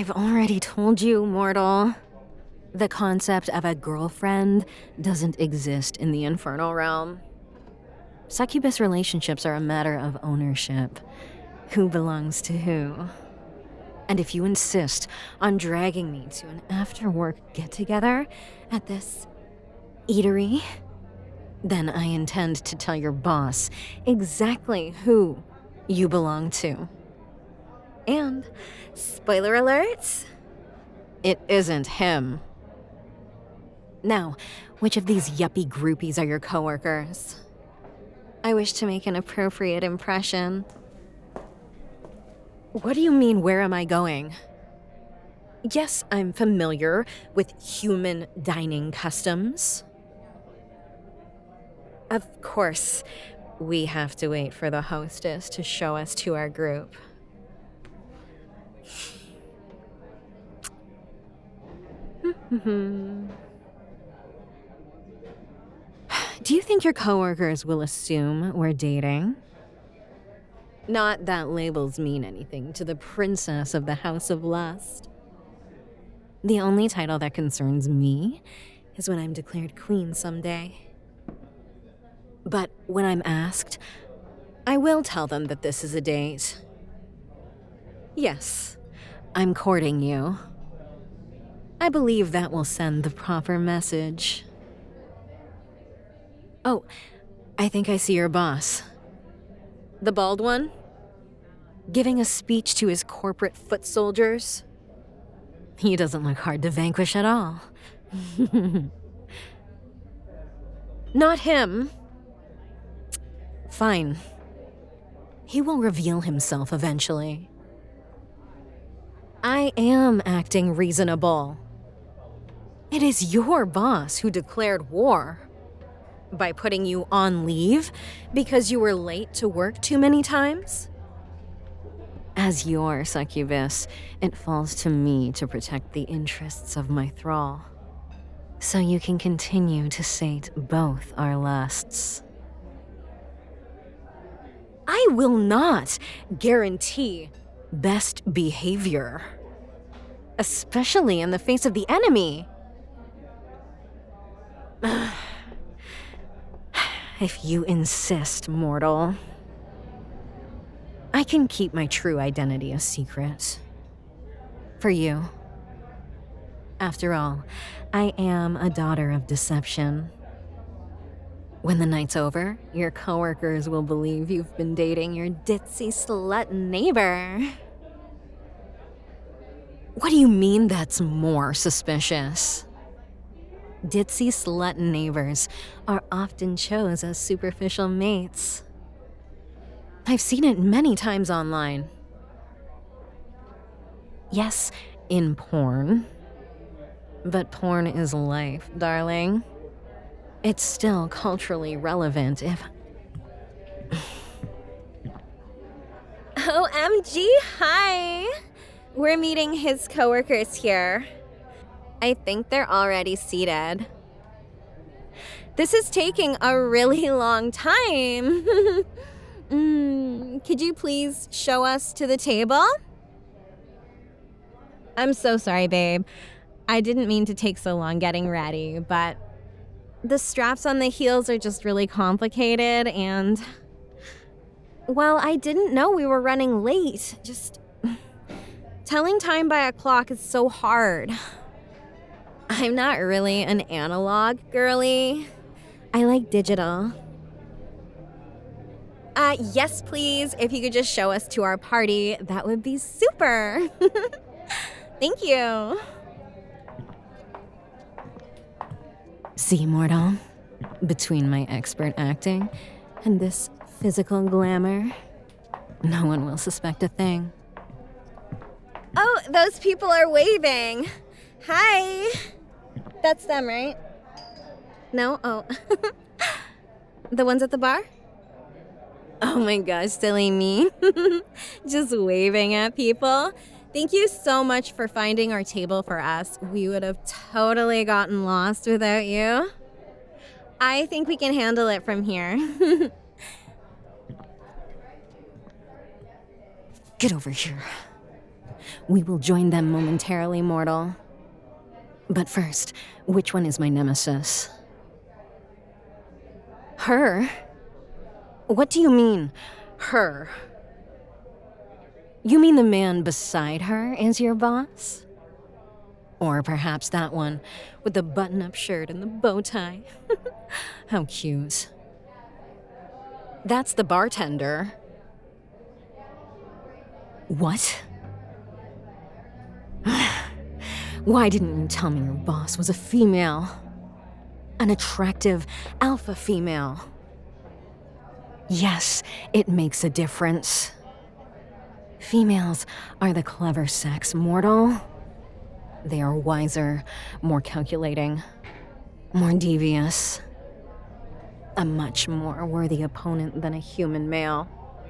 I've already told you, mortal. The concept of a girlfriend doesn't exist in the infernal realm. Succubus relationships are a matter of ownership. Who belongs to who? And if you insist on dragging me to an after-work get-together at this eatery, then I intend to tell your boss exactly who you belong to. And, spoiler alert, it isn't him. Now, which of these yuppie groupies are your coworkers? I wish to make an appropriate impression. What do you mean, where am I going? Yes, I'm familiar with human dining customs. Of course, we have to wait for the hostess to show us to our group. Do you think your coworkers will assume we're dating? Not that labels mean anything to the princess of the House of Lust. The only title that concerns me is when I'm declared queen someday. But when I'm asked, I will tell them that this is a date. Yes, I'm courting you. I believe that will send the proper message. Oh, I think I see your boss. The bald one? Giving a speech to his corporate foot soldiers? He doesn't look hard to vanquish at all. Not him. Fine. He will reveal himself eventually. I am acting reasonable. It is your boss who declared war. By putting you on leave because you were late to work too many times? As your succubus, it falls to me to protect the interests of my thrall, so you can continue to sate both our lusts. I will not guarantee best behavior, especially in the face of the enemy. If you insist, mortal. I can keep my true identity a secret. For you. After all, I am a daughter of deception. When the night's over, your coworkers will believe you've been dating your ditzy slut neighbor. What do you mean that's more suspicious? Ditzy slut neighbors are often chose as superficial mates. I've seen it many times online. Yes, in porn. But porn is life, darling. It's still culturally relevant if... OMG, hi! We're meeting his coworkers here. I think they're already seated. This is taking a really long time. Could you please show us to the table? I'm so sorry, babe. I didn't mean to take so long getting ready, but the straps on the heels are just really complicated and... Well, I didn't know we were running late. Just... telling time by a clock is so hard. I'm not really an analog girly. I like digital. Yes, please. If you could just show us to our party, that would be super. Thank you. See, mortal, between my expert acting and this physical glamour, no one will suspect a thing. Oh, those people are waving. Hi. That's them, right? No? Oh. The ones at the bar? Oh my gosh, silly me. Just waving at people. Thank you so much for finding our table for us. We would have totally gotten lost without you. I think we can handle it from here. Get over here. We will join them momentarily, mortal. But first, which one is my nemesis? Her? What do you mean, her? You mean the man beside her is your boss? Or perhaps that one with the button-up shirt and the bow tie. How cute. That's the bartender. What? Why didn't you tell me your boss was a female? An attractive alpha female. Yes, it makes a difference. Females are the clever sex, mortal. They are wiser, more calculating, more devious. A much more worthy opponent than a human male.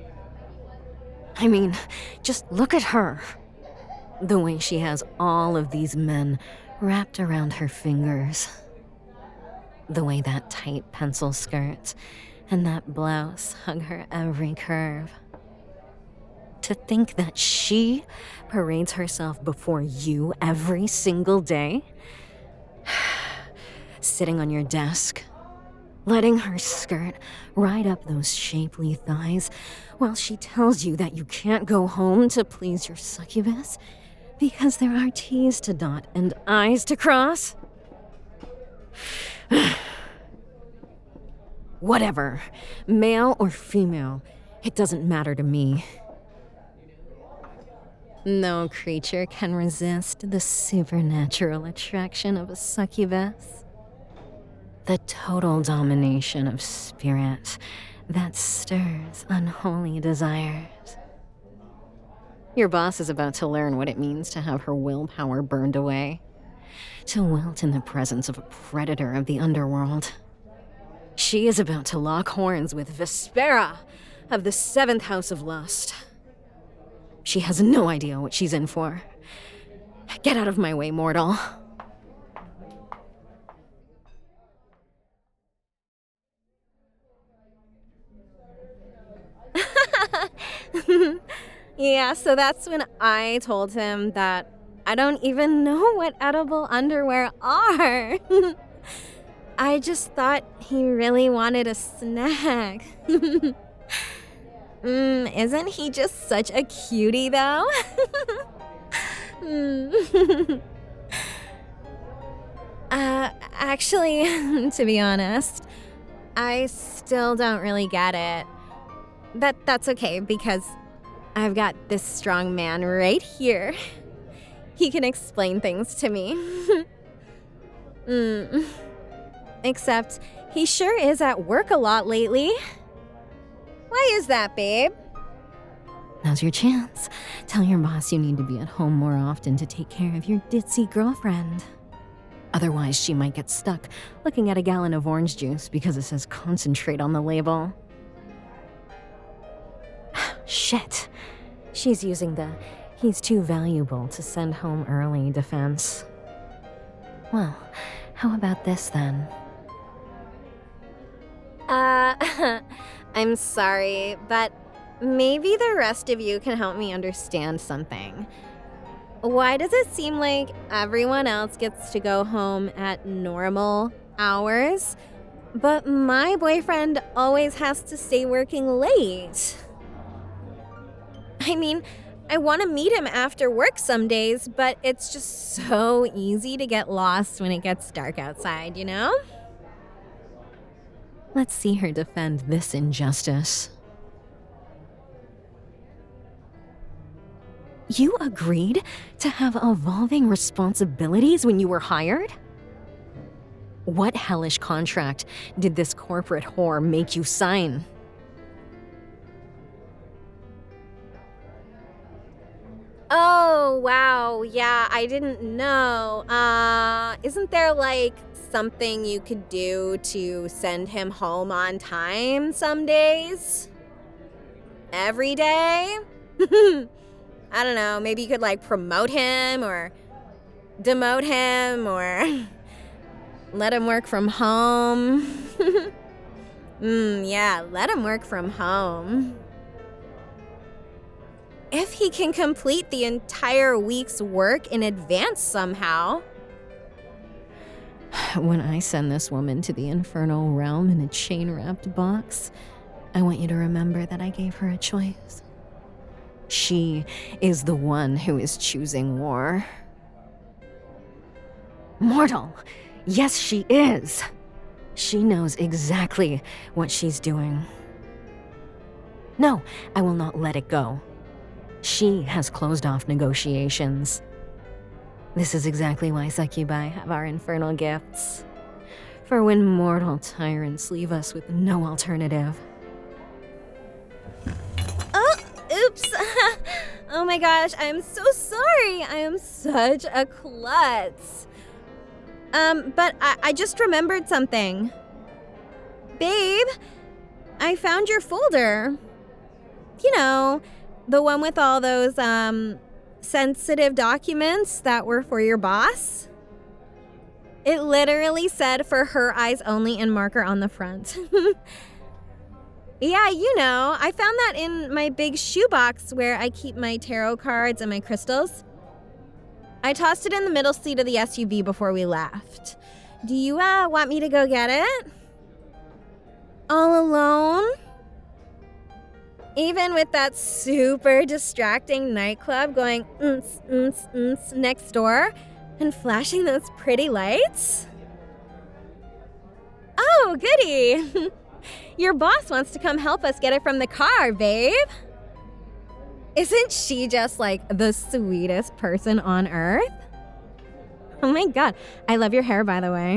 I mean, just look at her. The way she has all of these men wrapped around her fingers. The way that tight pencil skirt and that blouse hug her every curve. To think that she parades herself before you every single day? Sitting on your desk, letting her skirt ride up those shapely thighs while she tells you that you can't go home to please your succubus because there are T's to dot and I's to cross? Whatever, male or female, it doesn't matter to me. No creature can resist the supernatural attraction of a succubus. The total domination of spirit that stirs unholy desires. Your boss is about to learn what it means to have her willpower burned away. To wilt in the presence of a predator of the underworld. She is about to lock horns with Vespera of the 7th House of Lust. She has no idea what she's in for. Get out of my way, mortal. Yeah, so that's when I told him that I don't even know what edible underwear are. I just thought he really wanted a snack. Isn't he just such a cutie, though? Actually, to be honest, I still don't really get it. That's okay, because I've got this strong man right here. He can explain things to me. Except he sure is at work a lot lately. Why is that, babe? Now's your chance. Tell your boss you need to be at home more often to take care of your ditzy girlfriend. Otherwise, she might get stuck looking at a gallon of orange juice because it says concentrate on the label. Shit. She's using the he's too valuable to send home early defense. Well, how about this then? I'm sorry, but maybe the rest of you can help me understand something. Why does it seem like everyone else gets to go home at normal hours, but my boyfriend always has to stay working late? I mean, I want to meet him after work some days, but it's just so easy to get lost when it gets dark outside, you know? Let's see her defend this injustice. You agreed to have evolving responsibilities when you were hired? What hellish contract did this corporate whore make you sign? Oh, wow, yeah, I didn't know. Isn't there, like, something you could do to send him home on time some days? Every day? I don't know, maybe you could, like, promote him or demote him or let him work from home. Yeah, let him work from home. If he can complete the entire week's work in advance somehow. When I send this woman to the infernal realm in a chain-wrapped box, I want you to remember that I gave her a choice. She is the one who is choosing war. Mortal! Yes, she is! She knows exactly what she's doing. No, I will not let it go. She has closed off negotiations. This is exactly why succubi have our infernal gifts. For when mortal tyrants leave us with no alternative. Oh, oops. Oh my gosh, I'm so sorry. I am such a klutz. But I just remembered something. Babe, I found your folder. You know, the one with all those, sensitive documents that were for your boss. It literally said for her eyes only in marker on the front. Yeah, you know, I found that in my big shoebox where I keep my tarot cards and my crystals. I tossed it in the middle seat of the SUV before we left. Do you, want me to go get it? All alone? Even with that super distracting nightclub going next door and flashing those pretty lights? Oh, goody. Your boss wants to come help us get it from the car, babe. Isn't she just like the sweetest person on earth? Oh my god, I love your hair, by the way.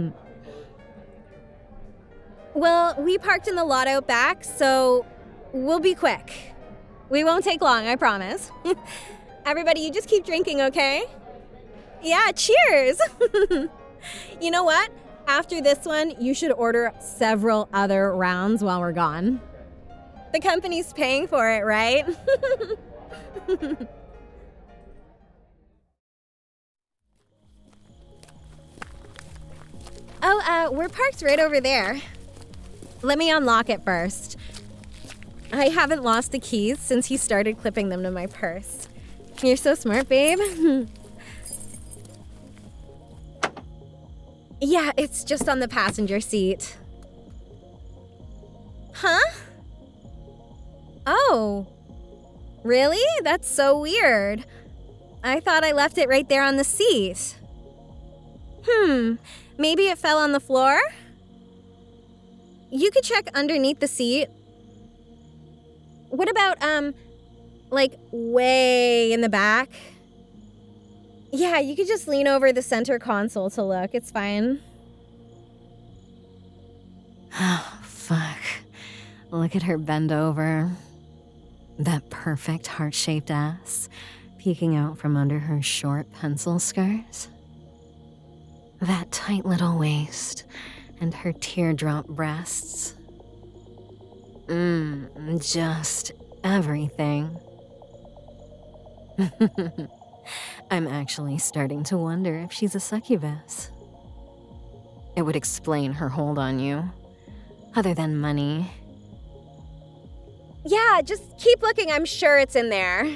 Well, we parked in the lot out back, so we'll be quick. We won't take long, I promise. Everybody, you just keep drinking, okay? Yeah, cheers! You know what? After this one, you should order several other rounds while we're gone. The company's paying for it, right? Oh, we're parked right over there. Let me unlock it first. I haven't lost the keys since he started clipping them to my purse. You're so smart, babe. Yeah, it's just on the passenger seat. Huh? Oh. Really? That's so weird. I thought I left it right there on the seat. Maybe it fell on the floor? You could check underneath the seat. What about, like way in the back? Yeah, you could just lean over the center console to look. It's fine. Oh, fuck. Look at her bend over. That perfect heart-shaped ass peeking out from under her short pencil skirt. That tight little waist and her teardrop breasts. Just everything. I'm actually starting to wonder if she's a succubus. It would explain her hold on you. Other than money. Yeah, just keep looking. I'm sure it's in there.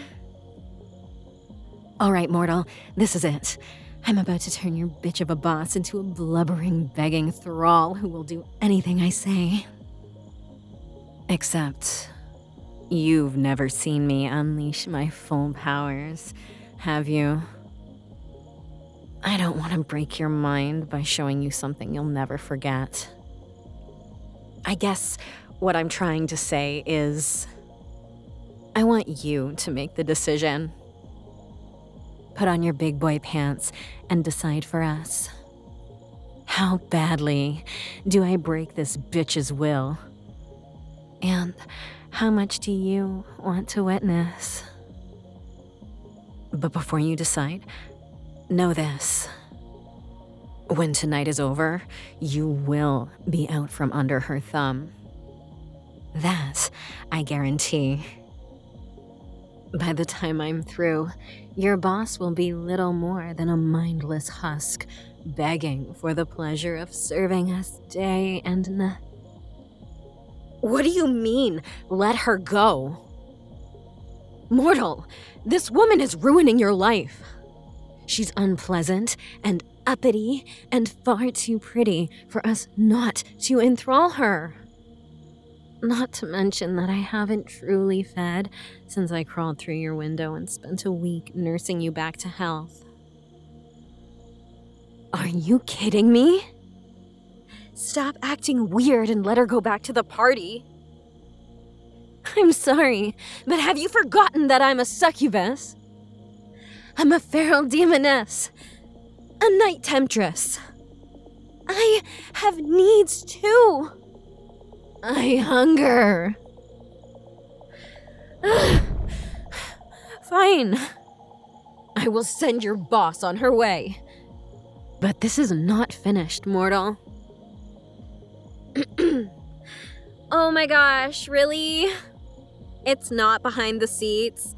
All right, mortal, this is it. I'm about to turn your bitch of a boss into a blubbering, begging thrall who will do anything I say. Except, you've never seen me unleash my full powers, have you? I don't want to break your mind by showing you something you'll never forget. I guess what I'm trying to say is, I want you to make the decision. Put on your big boy pants and decide for us. How badly do I break this bitch's will? And how much do you want to witness? But before you decide, know this. When tonight is over, you will be out from under her thumb. That I guarantee. By the time I'm through, your boss will be little more than a mindless husk, begging for the pleasure of serving us day and night. What do you mean, let her go? Mortal, this woman is ruining your life. She's unpleasant and uppity and far too pretty for us not to enthrall her. Not to mention that I haven't truly fed since I crawled through your window and spent a week nursing you back to health. Are you kidding me? Stop acting weird and let her go back to the party. I'm sorry, but have you forgotten that I'm a succubus? I'm a feral demoness, a night temptress. I have needs too. I hunger. Fine. I will send your boss on her way. But this is not finished, mortal. Oh my gosh, really? It's not behind the seats.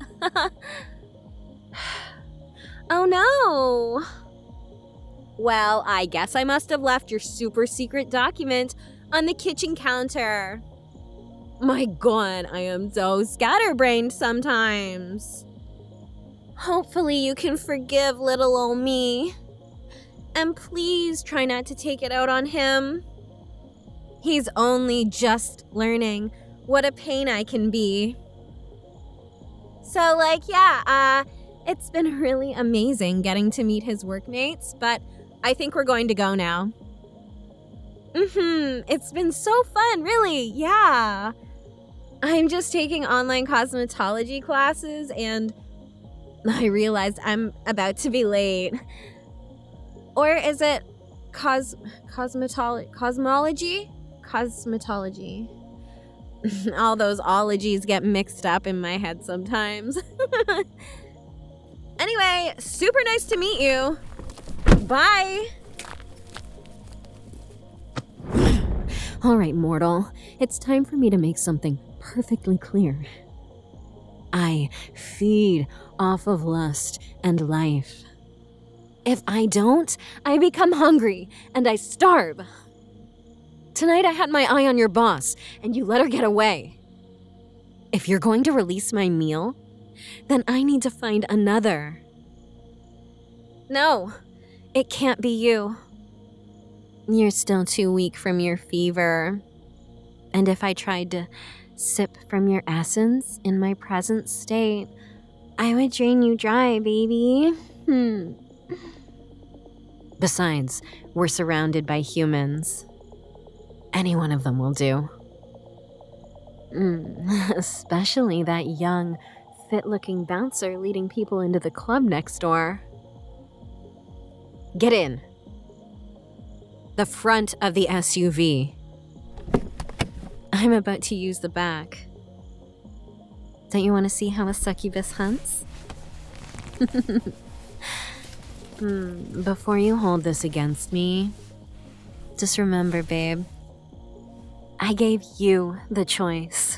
Oh no. Well, I guess I must have left your super secret document on the kitchen counter. My god, I am so scatterbrained sometimes. Hopefully you can forgive little old me. And please try not to take it out on him. He's only just learning what a pain I can be. So, it's been really amazing getting to meet his workmates, but I think we're going to go now. It's been so fun, really, yeah. I'm just taking online cosmetology classes, and I realized I'm about to be late. Or is it cosmetology? Cosmetology. All those ologies get mixed up in my head sometimes. Anyway, super nice to meet you. Bye. All right, mortal. It's time for me to make something perfectly clear. I feed off of lust and life. If I don't, I become hungry and I starve. Tonight I had my eye on your boss, and you let her get away. If you're going to release my meal, then I need to find another. No, it can't be you. You're still too weak from your fever. And if I tried to sip from your essence in my present state, I would drain you dry, baby. Besides, we're surrounded by humans. Any one of them will do. Especially that young, fit-looking bouncer leading people into the club next door. Get in. The front of the SUV. I'm about to use the back. Don't you want to see how a succubus hunts? Before you hold this against me, just remember, babe, I gave you the choice.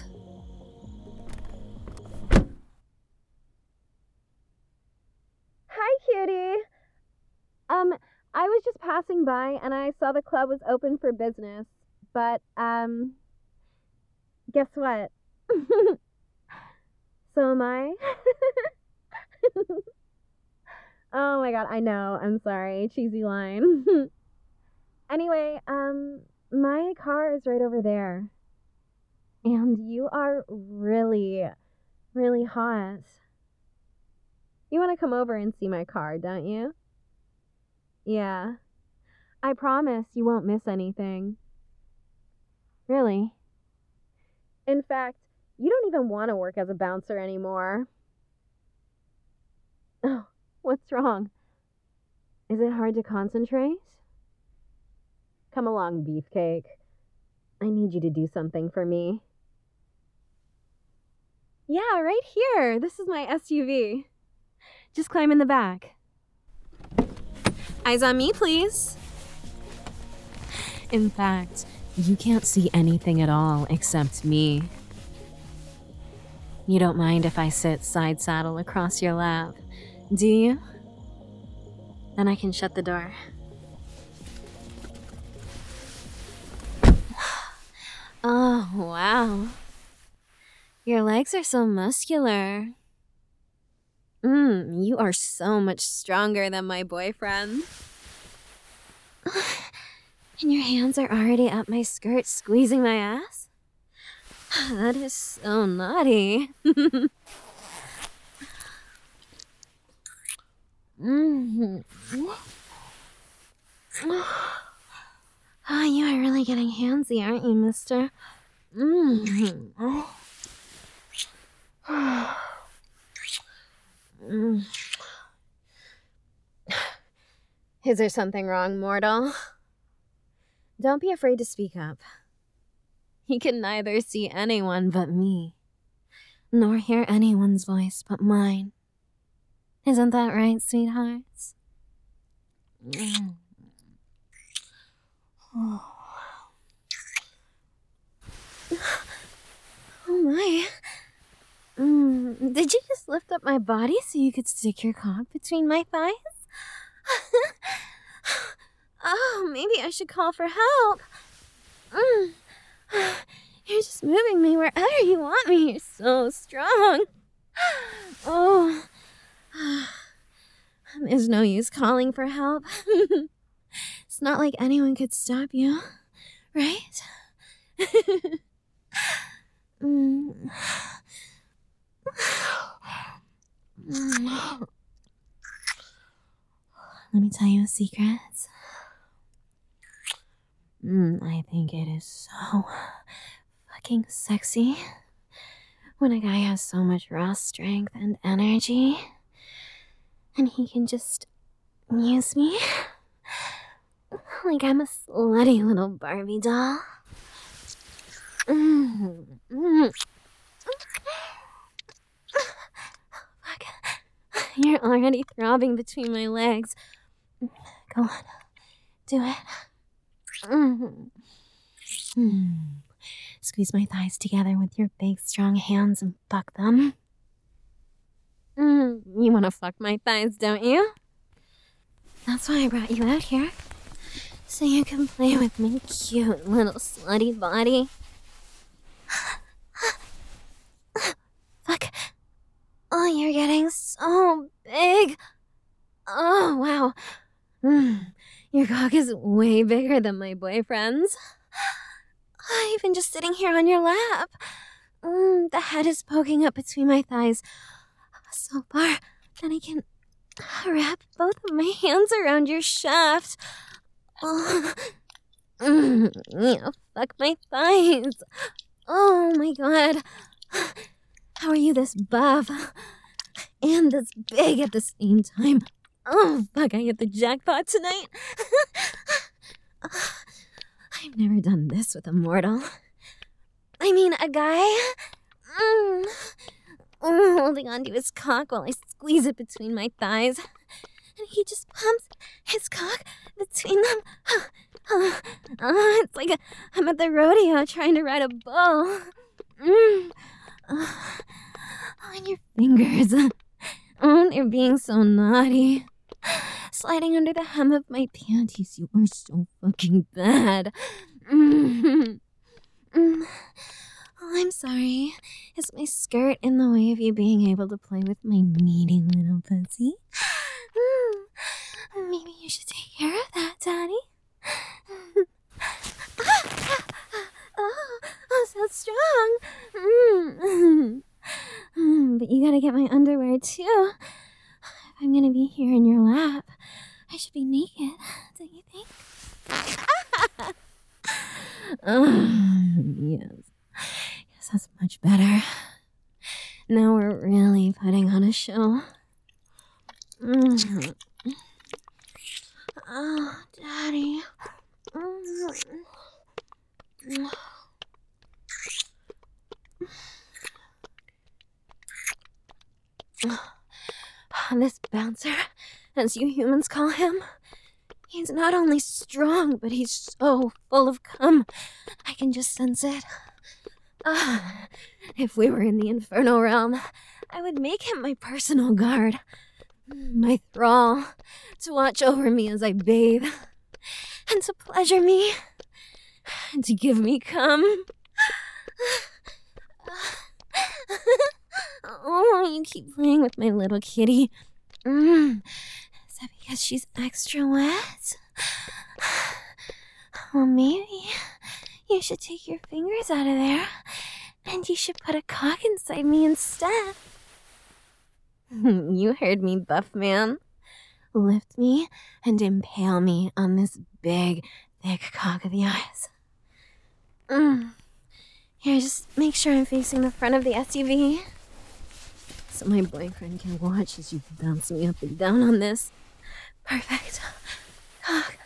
Hi, cutie. I was just passing by and I saw the club was open for business, but, guess what? So am I. Oh my god, I know. I'm sorry. Cheesy line. Anyway, my car is right over there. And you are really, really hot. You want to come over and see my car, don't you? Yeah. I promise you won't miss anything. Really. In fact, you don't even want to work as a bouncer anymore. Oh, what's wrong? Is it hard to concentrate? Come along, Beefcake. I need you to do something for me. Yeah, right here. This is my SUV. Just climb in the back. Eyes on me, please. In fact, you can't see anything at all except me. You don't mind if I sit side saddle across your lap, do you? Then I can shut the door. Oh, wow. Your legs are so muscular. You are so much stronger than my boyfriend. And your hands are already up my skirt, squeezing my ass? That is so naughty. Oh, you are really getting handsy, aren't you, mister? Is there something wrong, mortal? Don't be afraid to speak up. He can neither see anyone but me, nor hear anyone's voice but mine. Isn't that right, sweethearts? Oh my. Did you just lift up my body so you could stick your cock between my thighs? Oh, maybe I should call for help. You're just moving me wherever you want me. You're so strong. Oh. There's no use calling for help. It's not like anyone could stop you, right? Let me tell you a secret. I think it is so fucking sexy when a guy has so much raw strength and energy and he can just use me like I'm a slutty little Barbie doll. Fuck. You're already throbbing between my legs. Go on. Do it. Squeeze my thighs together with your big, strong hands and fuck them. You want to fuck my thighs, don't you? That's why I brought you out here. So you can play with my cute little slutty body. Fuck. Oh, you're getting so big. Oh, wow. Your cock is way bigger than my boyfriend's. Even just sitting here on your lap. The head is poking up between my thighs so far that I can wrap both of my hands around your shaft. Yeah, fuck my thighs. Oh my god. How are you this buff and this big at the same time? Oh, fuck, I hit the jackpot tonight. I've never done this with a mortal. I mean, a guy. Holding onto his cock while I squeeze it between my thighs. And he just pumps his cock between them. It's like I'm at the rodeo trying to ride a bull. On your fingers. Oh, they're being so naughty. Sliding under the hem of my panties. You are so fucking bad. Oh, I'm sorry. Is my skirt in the way of you being able to play with my meaty little pussy? Maybe you should take care of that, Daddy. Oh, so strong. But you gotta get my underwear, too. If I'm gonna be here in your lap, I should be naked, don't you think? Yes. Yes, that's much better. Now we're really putting on a show. Oh, Daddy. This bouncer, as you humans call him, he's not only strong, but he's so full of cum. I can just sense it. If we were in the Inferno realm, I would make him my personal guard. My thrall, to watch over me as I bathe, and to pleasure me, and to give me cum. Oh, you keep playing with my little kitty. Is that because she's extra wet? Well, maybe you should take your fingers out of there and you should put a cock inside me instead. You heard me, buff man. Lift me and impale me on this big, thick cock of yours. Here, just make sure I'm facing the front of the SUV so my boyfriend can watch as you bounce me up and down on this. Perfect. Cock.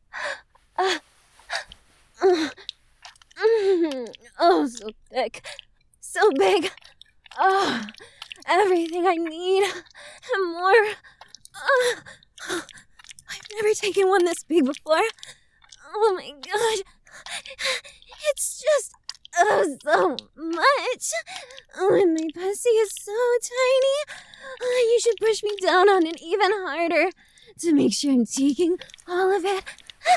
Oh, so thick. So big. Oh, everything I need and more. I've never taken one this big before. Oh my gosh. It's just so much. And my pussy is so tiny. You should push me down on it even harder to make sure I'm taking all of it.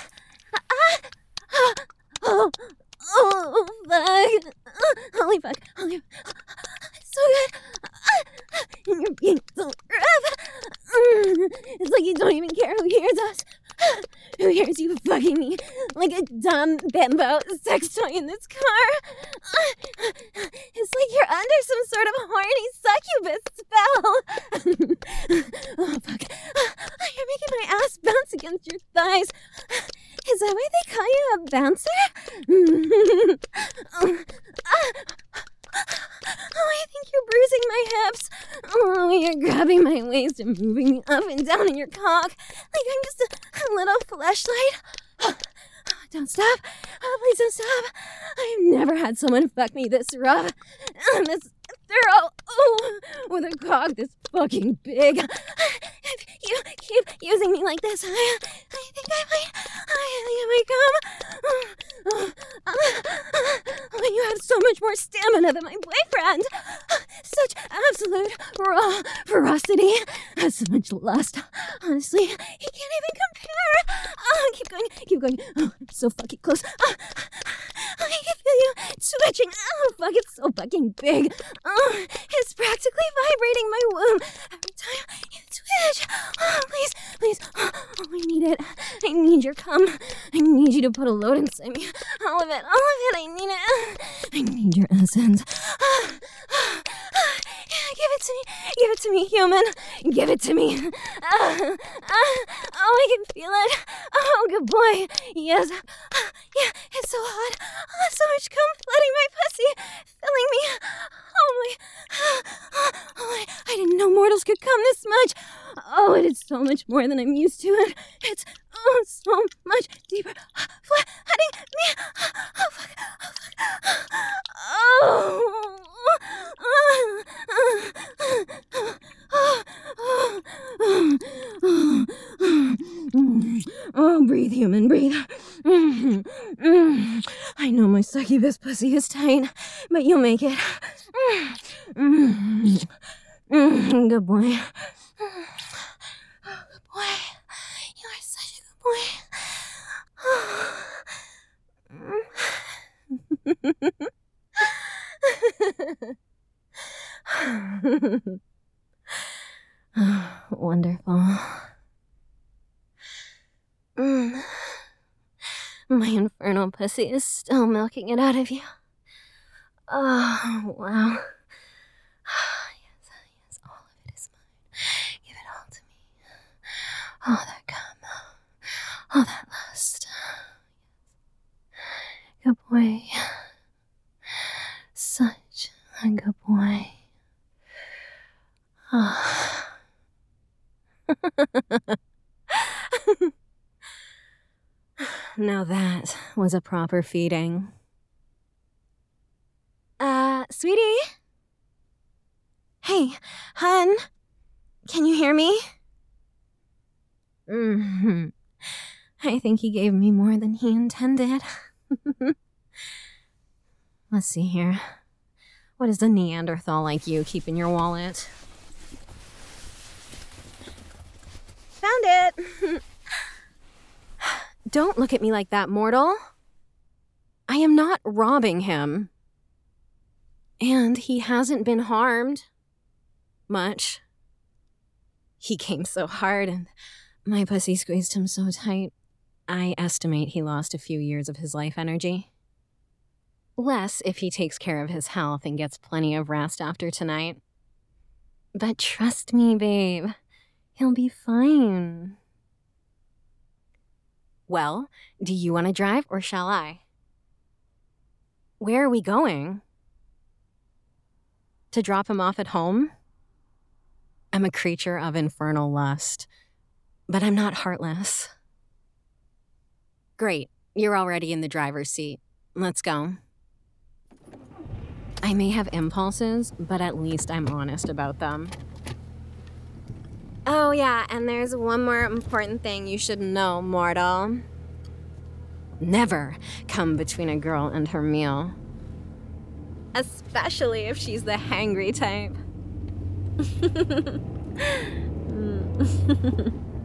Oh, fuck. Holy fuck. So good. And you're being so rough. It's like you don't even care who hears us. Who hears you fucking me like a dumb bimbo sex toy in this car? It's like you're under some sort of horny succubus spell. Oh, fuck. You're making my ass bounce against your thighs. Is that why they call you a bouncer? Oh, I think you're bruising my hips. Oh, you're grabbing my waist and moving me up and down in your cock like I'm just a little fleshlight. Don't stop. Oh, please don't stop. I've never had someone fuck me this rough and this thorough. Oh, with a cock this fucking big. If you keep using me like this, I think I might come. Oh, you have so much more stamina than my boyfriend. Such absolute raw ferocity. So much lust. Honestly, he can't even compare. Oh, keep going. Oh, I'm so fucking close. I can feel you twitching. Oh, fuck, it's so fucking big. Oh, it's practically vibrating my womb every time you twitch. Oh, please. Oh, I need it. I need your cum. I need you to put a load inside me. All of it. I need it. I need your essence. Give it to me, human. Give it to me. Oh, I can feel it. Oh, good boy. Yes. Yeah, it's so hot. Oh, so much cum flooding my pussy, filling me. I didn't know mortals could come this much. Oh, it is so much more than I'm used to. It's so much deeper. Flooding me. Oh, fuck. Oh, breathe, human, breathe. I know my succubus pussy is tight, but you'll make it. Good boy. Good boy. You are such a good boy. Wonderful. My infernal pussy is still milking it out of you. Oh, wow. Yes, all of it is mine. Give it all to me. All that cum. All that lust. Good boy. Such a good boy. Oh. Now that was a proper feeding. Sweetie? Hey, hun? Can you hear me? I think he gave me more than he intended. Let's see here. What does a Neanderthal like you keep in your wallet? Found it! Don't look at me like that, mortal. I am not robbing him. And he hasn't been harmed. Much. He came so hard and my pussy squeezed him so tight. I estimate he lost a few years of his life energy. Less if he takes care of his health and gets plenty of rest after tonight. But trust me, babe, he'll be fine. Well, do you want to drive or shall I? Where are we going? To drop him off at home? I'm a creature of infernal lust, but I'm not heartless. Great, you're already in the driver's seat. Let's go. I may have impulses, but at least I'm honest about them. Oh yeah, and there's one more important thing you should know, mortal. Never come between a girl and her meal. Especially if she's the hangry type.